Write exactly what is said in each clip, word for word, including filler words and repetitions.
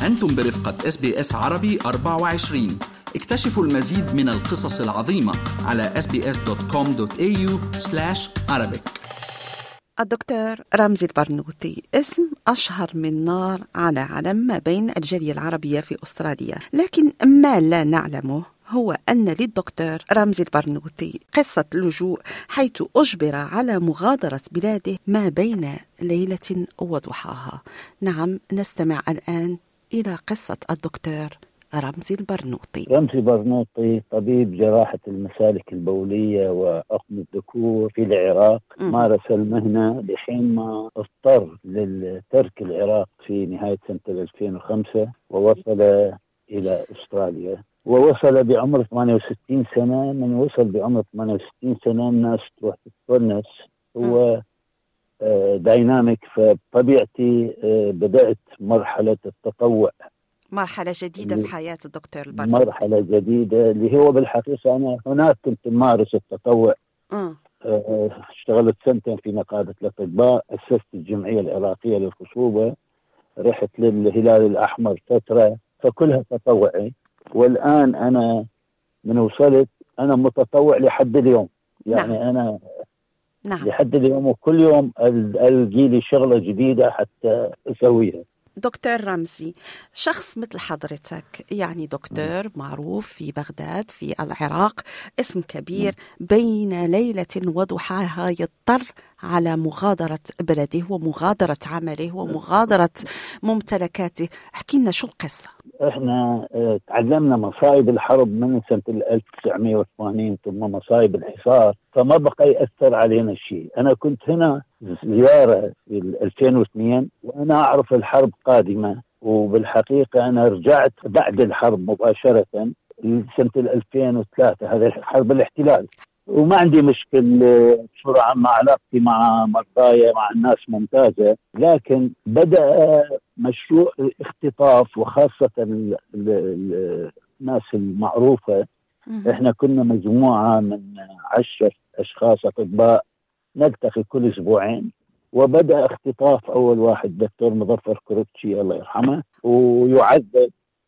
أنتم برفقة إس بي إس عربي أربعة وعشرين. اكتشفوا المزيد من القصص العظيمة على إس بي إس دوت كوم دوت إيه يو سلاش عربيك. الدكتور رمزي البرنوطي اسم أشهر من نار على علم ما بين الجالية العربية في أستراليا، لكن ما لا نعلمه هو أن للدكتور رمزي البرنوطي قصة لجوء، حيث أجبر على مغادرة بلاده ما بين ليلة وضحاها. نعم، نستمع الآن إلى قصة الدكتور رمزي البرنوطي. رمزي البرنوطي طبيب جراحة المسالك البولية وعقم الذكور في العراق. م- مارس المهنة لحين ما اضطر لترك العراق في نهاية سنة ألفين وخمسة ووصل إلى أستراليا، ووصل بعمر ثمانية وستين سنة. من وصل بعمر ثمانية وستين سنة الناس تروح تتونس، هو آه دايناميك. فطبيعتي آه بدأت مرحلة التطوع، مرحلة جديدة في حياة الدكتور البرنوطي. مرحلة جديدة اللي هو بالحقيقة أنا هناك كنت مارس التطوع. أه. أه اشتغلت سنتين في نقابة الأطباء، أسست الجمعية العراقية للخصوبة، رحت للهلال الأحمر فترة، فكلها تطوعي. والآن أنا من وصلت أنا متطوع لحد اليوم، يعني نعم. أنا نعم. لحد اليوم، وكل يوم ألقي لي شغلة جديدة حتى أسويها. دكتور رمزي، شخص مثل حضرتك، يعني دكتور معروف في بغداد في العراق، اسم كبير، بين ليلة وضحاها يضطر على مغادرة بلده ومغادرة عمله ومغادرة ممتلكاته. احكي لنا شو القصة. احنا اه تعلمنا مصايب الحرب من سنة ألف وتسعمائة وثمانين ثم مصايب الحصار، فما بقى يأثر علينا شيء. انا كنت هنا زيارة في ألفين واثنين وانا اعرف الحرب قادمة، وبالحقيقة انا رجعت بعد الحرب مباشرة سنة ألفين وثلاثة، هذا حرب الاحتلال، وما عندي مشكل بسرعة مع علاقتي مع مرضايا مع الناس ممتازة. لكن بدأ مشروع اختطاف، وخاصة ال ال الناس المعروفة. احنا كنا مجموعة من عشر أشخاص أطباء نلتقي كل أسبوعين، وبدأ اختطاف أول واحد دكتور مظفر كروتشي الله يرحمه، ويعذب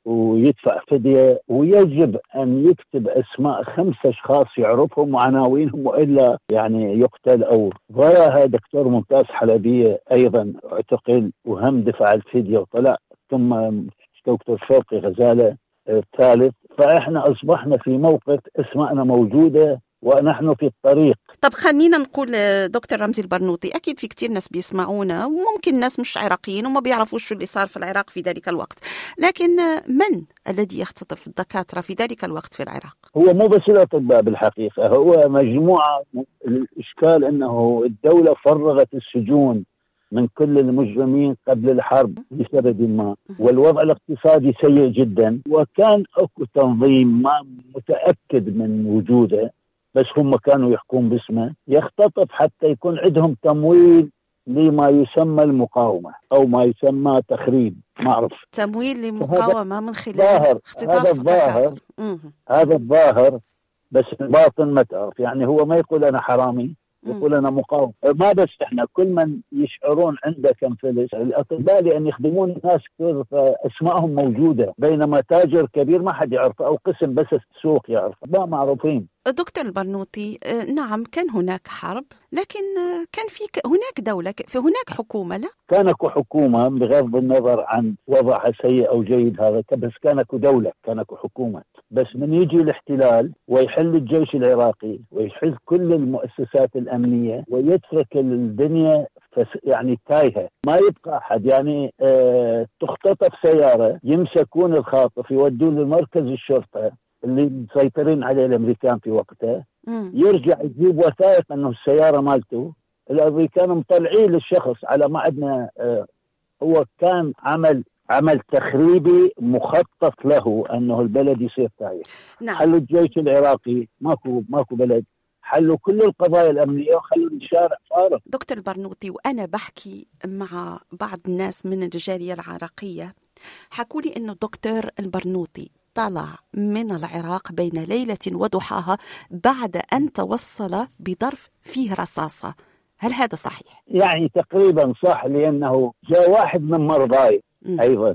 ويدفع فدية، ويجب أن يكتب أسماء خمسة أشخاص يعرفهم وعناوينهم وإلا يعني يقتل. أو ضياها دكتور ممتاز حلبية أيضا اعتقل وهم دفع الفدية وطلع، ثم دكتور شوقي غزالة الثالث. فإحنا أصبحنا في موقف أسماءنا موجودة ونحن في الطريق. طب خلينا نقول دكتور رمزي البرنوطي، أكيد في كتير ناس بيسمعونا وممكن ناس مش عراقيين وما بيعرفوش شو اللي صار في العراق في ذلك الوقت، لكن من الذي يختطف الدكاترة في ذلك الوقت في العراق؟ هو مو بس الأطباء بالحقيقة، هو مجموعة. الإشكال أنه الدولة فرغت السجون من كل المجرمين قبل الحرب لسبب ما، والوضع الاقتصادي سيء جدا، وكان أكو تنظيم ما متأكد من وجوده، بس هم كانوا يحكون باسمه، يختطف حتى يكون عندهم تمويل لما يسمى المقاومة أو ما يسمى تخريب، ما أعرف، تمويل للمقاومة من خلال اختطاف. هذا الظاهر هذا الظاهر بس الباطن ما تعرف. يعني هو ما يقول أنا حرامي، يقول أنا مقاوم. ما بس إحنا كل من يشعرون عنده كم فلس الأطباء لأن يخدمون الناس كثير، فأسمائهم موجودة، بينما تاجر كبير ما حد يعرفه، أو قسم بس السوق يعرفه، ما معروفين. دكتور البرنوطي، نعم كان هناك حرب، لكن كان في هناك دولة، فهناك حكومة. لا كان اكو حكومة بغض النظر عن وضعها سيء أو جيد، هذا بس كان اكو دولة، كان اكو حكومة. بس من يجي الاحتلال ويحل الجيش العراقي ويحل كل المؤسسات الأمنية ويترك الدنيا يعني تايهة، ما يبقى أحد. يعني اه تختطف سيارة، يمسكون الخاطف يودون لمركز الشرطة اللي مسيطرين عليه الامريكان في وقته، يرجع يجيب وثائق انه السياره مالته. الامريكان مطلعين للشخص على ما عندنا. آه هو كان عمل عمل تخريبي مخطط له انه البلد يصير تايه. نعم. حلوا الجيش العراقي، ماكو ماكو بلد، حلوا كل القضايا الامنيه وخلوا الشارع فارغ. دكتور البرنوطي، وانا بحكي مع بعض الناس من الجاليه العراقيه حكوا لي انه الدكتور البرنوطي طلع من العراق بين ليلة وضحاها بعد أن توصل بظرف فيه رصاصة. هل هذا صحيح؟ يعني تقريبا صح، لأنه جاء واحد من مرضاي أيضا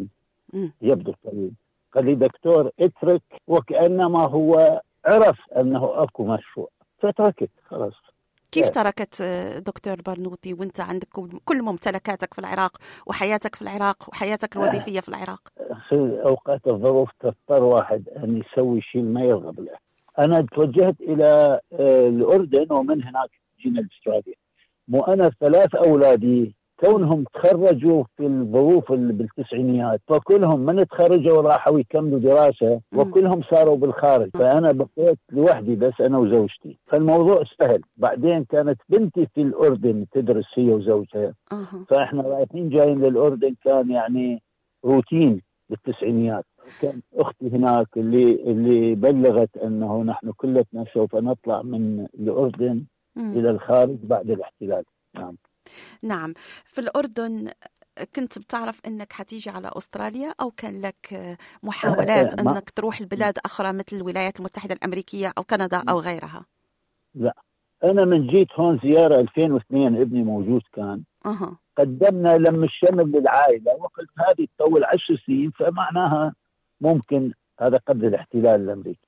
يبدو طويل. قال لي دكتور اترك، وكأنما هو عرف أنه أكو مشروع فتركت خلاص. كيف تركت دكتور برنوطي وانت عندك كل ممتلكاتك في العراق وحياتك في العراق وحياتك الوظيفية في العراق؟ في أوقات الظروف تضطر واحد أن يسوي شيء ما يرغب له. أنا توجهت إلى الأردن ومن هناك جينا لأستراليا. مو أنا ثلاث أولادي كونهم تخرجوا في الظروف بالتسعينيات، فكلهم من تخرجوا راحوا يكملوا دراسة وكلهم صاروا بالخارج، فأنا بقيت لوحدي بس أنا وزوجتي. فالموضوع سهل. بعدين كانت بنتي في الأردن تدرس هي وزوجها، فإحنا رايحين جايين للأردن كان يعني روتين بالتسعينيات. كان أختي هناك اللي اللي بلغت أنه نحن كلنا سوف نطلع من الأردن م. إلى الخارج بعد الاحتلال. نعم نعم. في الأردن كنت بتعرف أنك حتيجي على أستراليا أو كان لك محاولات أنك تروح البلاد أخرى مثل الولايات المتحدة الأمريكية أو كندا أو غيرها؟ لا، أنا من جيت هون زيارة ألفين واثنين ابني موجود كان أه. قدمنا لم الشمل للعائلة وقلت هذه تطول عشر سنين فمعناها ممكن هذا قبل الاحتلال الأمريكي.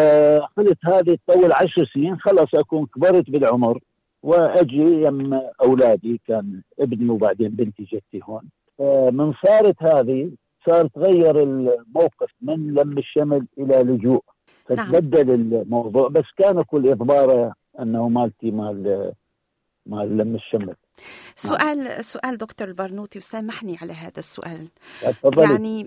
فقلت هذه تطول عشر سنين خلاص أكون كبرت بالعمر وأجي يم أولادي، كان ابني وبعدين بنتي جتي هون. من صارت هذه صار تغير الموقف من لم الشمل إلى لجوء، فتبدل الموضوع. بس كان كل إضباره أنه مالتي مال مال لم الشمل. سؤال نعم. سؤال دكتور البرنوطي وسامحني على هذا السؤال. أتفضلي. يعني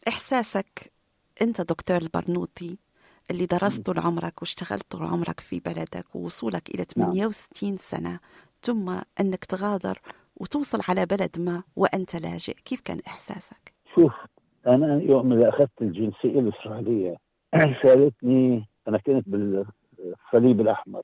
إحساسك أنت دكتور البرنوطي اللي درست طول عمرك واشتغلت طول عمرك في بلدك ووصولك إلى ثمانية وستين سنة ثم أنك تغادر وتوصل على بلد ما وأنت لاجئ، كيف كان إحساسك؟ شوف، أنا يوم اللي أخذت الجنسية الإسرائيلية سألتني، أنا كنت بالصليب الأحمر،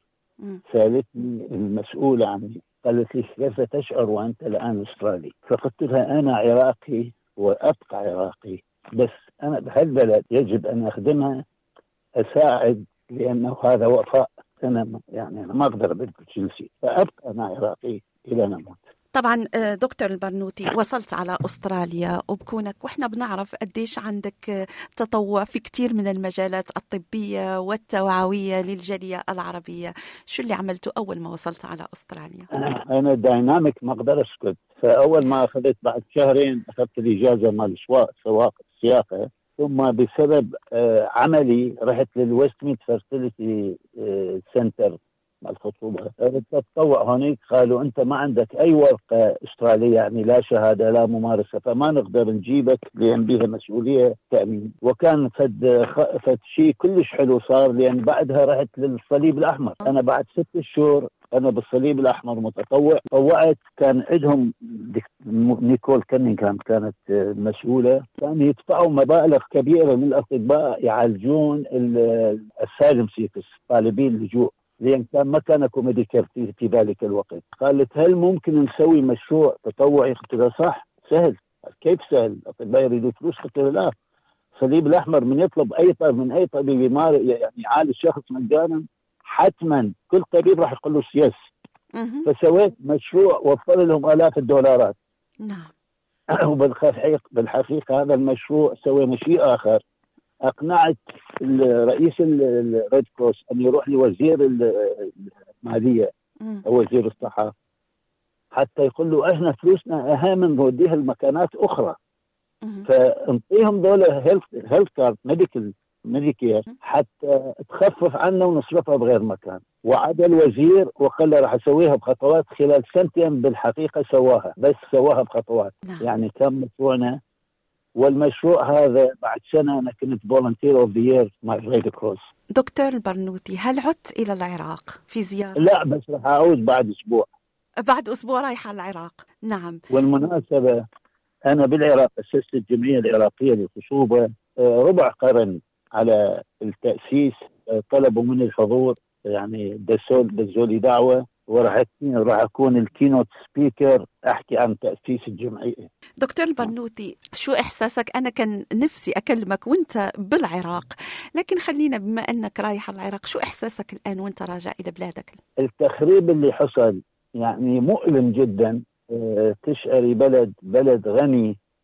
سألتني المسؤولة عني قالت لي كيف تشعر وأنت الآن إسرائيلي؟ فقلت لها أنا عراقي وأبقى عراقي، بس أنا بهالبلد يجب أن أخدمها أساعد، لأنه هذا وفاء. أنا يعني أنا ما أقدر أبدل جنسي، فأبقى أنا عراقي إلى نموت. طبعا دكتور البرنوطي وصلت على أستراليا وبكونك وإحنا بنعرف قديش عندك تطوع في كتير من المجالات الطبية والتوعوية للجالية العربية. شو اللي عملته أول ما وصلت على أستراليا؟ أنا دايناميك ما أقدر أسكت. فأول ما أخذت بعد شهرين أخذت الإجازة مال سواق السياقة، ثم بسبب عملي رحت للويست ميد فيرتيليتي سنتر مع الخطوبة. تتطوع هونيك، قالوا أنت ما عندك أي ورقة أسترالية، يعني لا شهادة لا ممارسة، فما نقدر نجيبك لأن بها مسؤولية تأمين. وكان فد, فد شيء كلش حلو صار، لأن بعدها رحت للصليب الأحمر. أنا بعد ست شهور أنا بالصليب الأحمر متطوع، طوعت. كان عندهم نيكول كانينغهام كانت مسؤولة، كانوا يدفعوا مبالغ كبيرة من الأطباء يعالجون الأسايلم سيكس، طالبين اللجوء، لأن كان ما كان اكو ميديكال في, في ذلك الوقت. قالت هل ممكن نسوي مشروع تطوعي؟ قلت لها صح، سهل. كيف سهل؟ الأطباء يريدوا فلوس. قلت لها لا، الصليب الأحمر من يطلب أي طبيب من أي طبيب يعني يعالج شخص مجانا، حتما كل طبيب راح يقول له يس. فسويت مشروع وفر لهم آلاف الدولارات. نعم. وبالحقيقة بالحقيقة هذا المشروع سوينا شيء آخر. أقنعت رئيس الريد كروس أن يروح لوزير المالية أو وزير الصحة حتى يقول له إحنا فلوسنا أهم نوديها لمكانات أخرى، فنعطيهم دولة هيلث هيلث كارد ميديكال ميديكير حتى تخفف عنا ونصرفها بغير مكان. وعد الوزير وقال له راح أسويها بخطوات. خلال سنتين بالحقيقة سواها، بس سواها بخطوات. يعني كان مشروعنا، والمشروع هذا بعد سنة أنا كنت فولنتير أوف ذا يير مع ريد كروس. دكتور البرنوطي، هل عدت إلى العراق في زيارة؟ لا، بس راح أعود بعد أسبوع. بعد أسبوع رايحة العراق. نعم. والمناسبة أنا بالعراق أسست الجمعية العراقية للخصوبة ربع قرن على التأسيس. طلبوا مني الحضور، يعني دسول دزولي دعوة، وراح راح أكون الكينوت سبيكر أحكي عن تأسيس الجمعية. دكتور البرنوطي، شو إحساسك؟ أنا كان نفسي أكلمك وأنت بالعراق، لكن خلينا بما أنك رايح العراق، شو إحساسك الآن وأنت راجع إلى بلادك؟ التخريب اللي حصل يعني مؤلم جدا. تشعري بلد بلد غني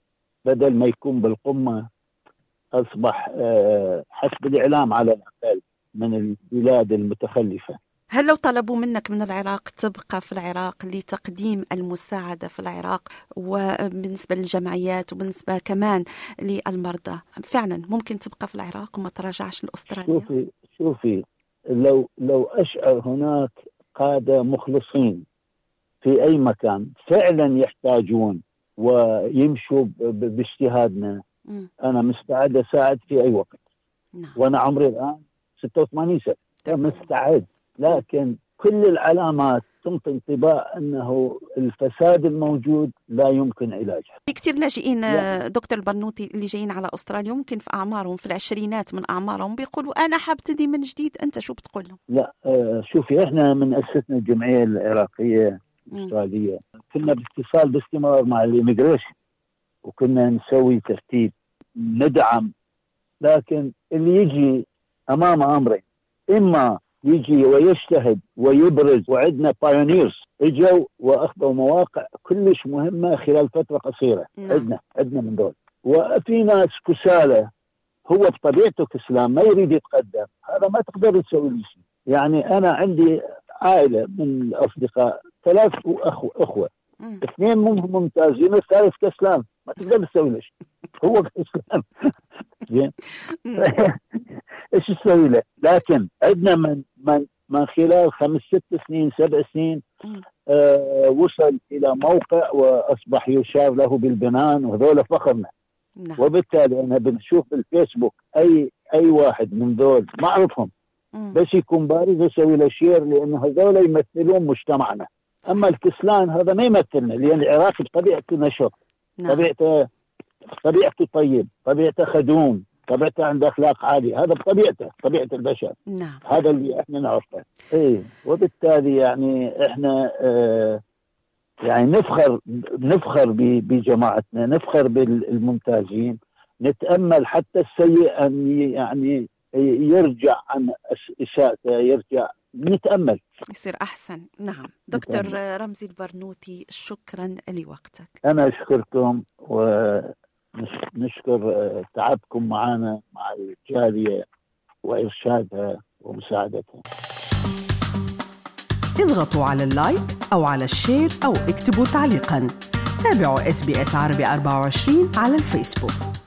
بدل ما يكون بالقمة أصبح حسب الإعلام على الأقل من البلاد المتخلفة. هل لو طلبوا منك من العراق تبقى في العراق لتقديم المساعدة في العراق وبالنسبة للجمعيات وبالنسبة كمان للمرضى، فعلا ممكن تبقى في العراق وما تراجعش لأستراليا؟ شوفي شوفي لو لو أشعر هناك قادة مخلصين في أي مكان فعلا يحتاجون ويمشوا باجتهادنا، أنا مستعد أساعد في أي وقت. نعم. وأنا عمري الآن ستة وثمانين سنة مستعد، لكن كل العلامات تعطي انطباع أنه الفساد الموجود لا يمكن علاجه. في كثير لاجئين دكتور البرنوطي اللي جايين على أستراليا ممكن في أعمارهم في العشرينات من أعمارهم بيقولوا أنا حابتدي من جديد، أنت شو بتقول لهم؟ لا آه شوفي إحنا من أسسنا الجمعية العراقية الأسترالية كنا باتصال باستمرار مع الإيميغريشن وكنا نسوي ترتيب ندعم، لكن اللي يجي أمام أمرين، إما يجي ويجتهد ويبرز، وعندنا بايونيرز اجوا واخذوا مواقع كلش مهمه خلال فتره قصيره. نعم. عندنا عندنا من دول، وفي ناس كسالى هو بطبيعته كسلان ما يريد يتقدم، هذا ما تقدر تسوي له شيء. يعني انا عندي عائله من الاصدقاء ثلاث اخوه اخوه اثنين ممتازين والثالث كسلان ما تقدر تسوي له شيء، هو كسلان زين ايش تسوي له؟ لكن عندنا من من من خلال خمس ست سنين سبع سنين آه وصل الى موقع واصبح يشار له بالبنان، وهذول فخرنا. نعم. وبالتالي انا بنشوف بالفيسبوك اي اي واحد من ذول ما اعرفهم بس يكون بارز اسوي له شير، لانه هذول يمثلون مجتمعنا. اما الكسلان هذا ما يمثلنا، لان العراقي بطبيعته نشط. نعم. طبيعته طبيعته طيب، طبيعته خدوم، طبيعته عنده أخلاق عالية، هذا بطبيعته طبيعة البشر. نعم. هذا اللي احنا نعرفه. ايه وبالتالي يعني احنا اه يعني نفخر نفخر بجماعتنا، نفخر بالممتازين، نتأمل حتى السيء أن يعني يرجع عن إساءته، يرجع نتأمل يصير أحسن. نعم. دكتور نتأمل. رمزي البرنوطي شكرا لوقتك. أنا أشكركم ونشكر تعبكم معنا مع الجالية وإرشادها ومساعدتها. اضغطوا على اللايك أو على الشير أو اكتبوا تعليقا. تابعوا إس بي إس عربي أربعة وعشرين على الفيسبوك.